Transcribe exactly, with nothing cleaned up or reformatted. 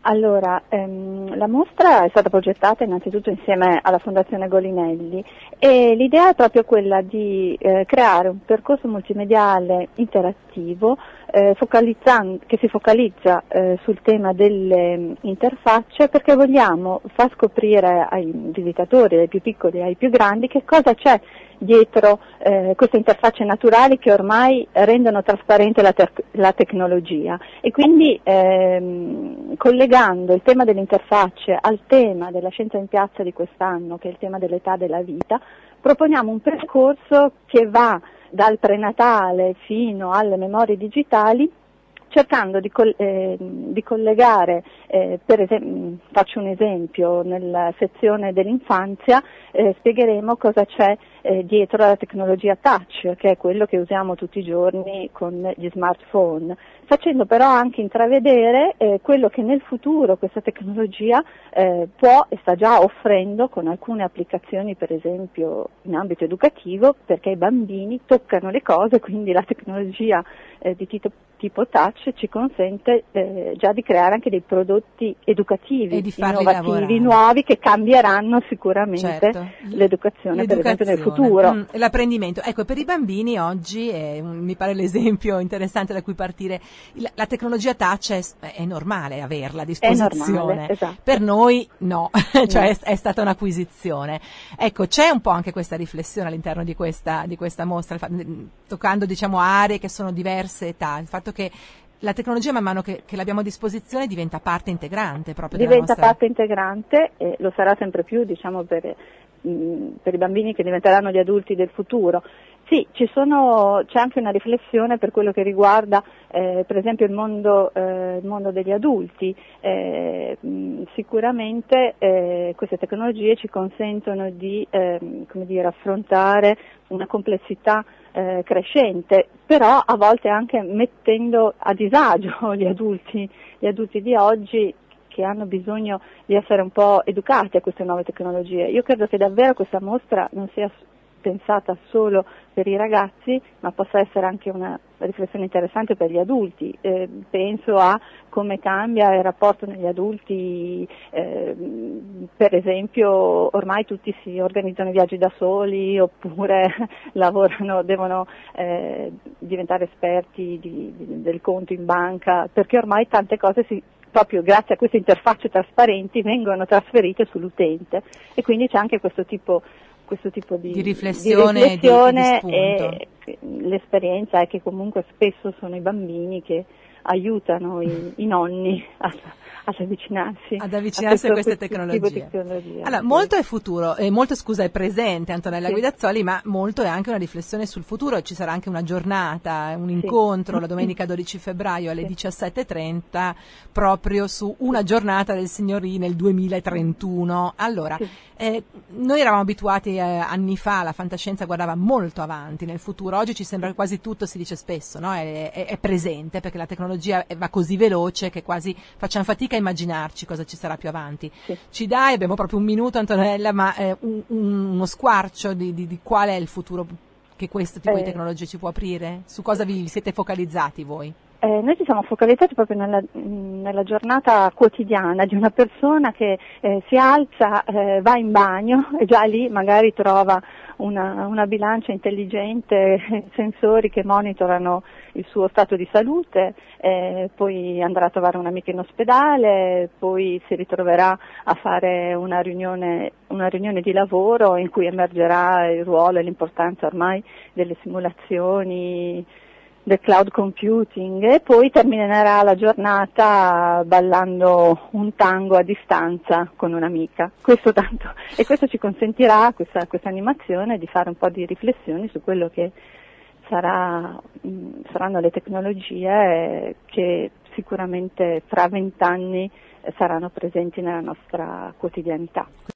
Allora, ehm, la mostra è stata progettata innanzitutto insieme alla Fondazione Golinelli e l'idea è proprio quella di eh, creare un percorso multimediale interattivo eh, focalizzan- che si focalizza eh, sul tema delle mh, interfacce, perché vogliamo far scoprire ai visitatori, ai più piccoli e ai più grandi, che cosa c'è dietro eh, queste interfacce naturali che ormai rendono trasparente la, ter- la tecnologia, e quindi ehm, collegando il tema delle interfacce al tema della scienza in piazza di quest'anno, che è il tema dell'età della vita, proponiamo un percorso che va dal prenatale fino alle memorie digitali, cercando di, col- eh, di collegare, eh, per esempio, faccio un esempio, nella sezione dell'infanzia eh, spiegheremo cosa c'è eh, dietro alla tecnologia touch, che è quello che usiamo tutti i giorni con gli smartphone, facendo però anche intravedere eh, quello che nel futuro questa tecnologia eh, può e sta già offrendo con alcune applicazioni, per esempio in ambito educativo, perché i bambini toccano le cose, quindi la tecnologia eh, di tipo tipo touch ci consente eh, già di creare anche dei prodotti educativi, e di farli innovativi, lavorare. nuovi, che cambieranno sicuramente certo. l'educazione, per esempio nel L'educazione, futuro. mm, l'apprendimento. Ecco, per i bambini oggi è, un- mi pare l'esempio interessante da cui partire. La, la tecnologia touch è, è normale averla a È disposizione. normale, esatto. Per noi no, cioè No. è, è stata un'acquisizione. Ecco, c'è un po' anche questa riflessione all'interno di questa, di questa mostra, il fa- toccando diciamo aree che sono diverse età, il fatto che la tecnologia man mano che, che l'abbiamo a disposizione diventa parte integrante proprio della Diventa nostra... parte integrante e lo sarà sempre più, diciamo, per, mh, per i bambini che diventeranno gli adulti del futuro. Sì, ci sono, c'è anche una riflessione per quello che riguarda eh, per esempio il mondo, eh, il mondo degli adulti. Eh, mh, sicuramente eh, queste tecnologie ci consentono di eh, come dire, affrontare una complessità eh, crescente, però a volte anche mettendo a disagio gli adulti, gli adulti di oggi, che hanno bisogno di essere un po' educati a queste nuove tecnologie. Io credo che davvero questa mostra non sia pensata solo per i ragazzi, ma possa essere anche una riflessione interessante per gli adulti. Eh, penso a come cambia il rapporto negli adulti, eh, per esempio ormai tutti si organizzano i viaggi da soli oppure lavorano, devono eh, diventare esperti di, di, del conto in banca, perché ormai tante cose si proprio grazie a queste interfacce trasparenti vengono trasferite sull'utente, e quindi c'è anche questo tipo questo tipo di, di riflessione, di riflessione di, e di spunto. E l'esperienza è che comunque spesso sono i bambini che aiutano i, i nonni a, ad avvicinarsi, ad avvicinarsi a, a, questo, queste questo tecnologie. tipo di tecnologia. Allora, molto è futuro, eh, molto scusa è presente Antonella Sì. Guidazzoli, ma molto è anche una riflessione sul futuro. Ci sarà anche una giornata, un Sì. incontro la domenica dodici febbraio alle sì. diciassette e trenta proprio su una giornata del Signory nel duemilatrentuno. Allora, Sì. eh, noi eravamo abituati eh, anni fa, la fantascienza guardava molto avanti nel futuro. Oggi ci sembra che quasi tutto, si dice spesso, no? è, è, è presente, perché la tecnologia va così veloce che quasi facciamo fatica a immaginarci cosa ci sarà più avanti. Sì. Ci dai, abbiamo proprio un minuto Antonella, ma eh, un, un, uno squarcio di, di, di qual è il futuro che questo tipo eh. di tecnologie ci può aprire? Su cosa vi siete focalizzati voi? Eh, noi ci siamo focalizzati proprio nella, nella giornata quotidiana di una persona che eh, si alza, eh, va in bagno e già lì magari trova una, una bilancia intelligente, sensori che monitorano il suo stato di salute, eh, poi andrà a trovare un'amica in ospedale, poi si ritroverà a fare una riunione, una riunione di lavoro in cui emergerà il ruolo e l'importanza ormai delle simulazioni, del cloud computing, e poi terminerà la giornata ballando un tango a distanza con un'amica. Questo tanto, e questo ci consentirà, questa, questa animazione, di fare un po' di riflessioni su quello che sarà, mh, saranno le tecnologie che sicuramente fra vent'anni saranno presenti nella nostra quotidianità.